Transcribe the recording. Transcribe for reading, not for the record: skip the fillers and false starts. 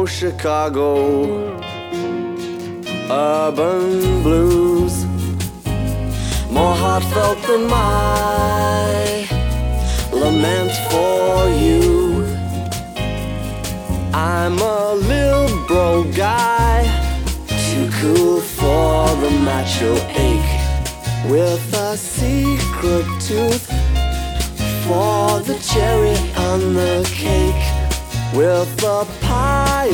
know Chicago urban blues more heartfelt than my lament for you. I'm a liberal guy, too cool for the macho ache, with a secret tooth for the cherry on the cake, with a pie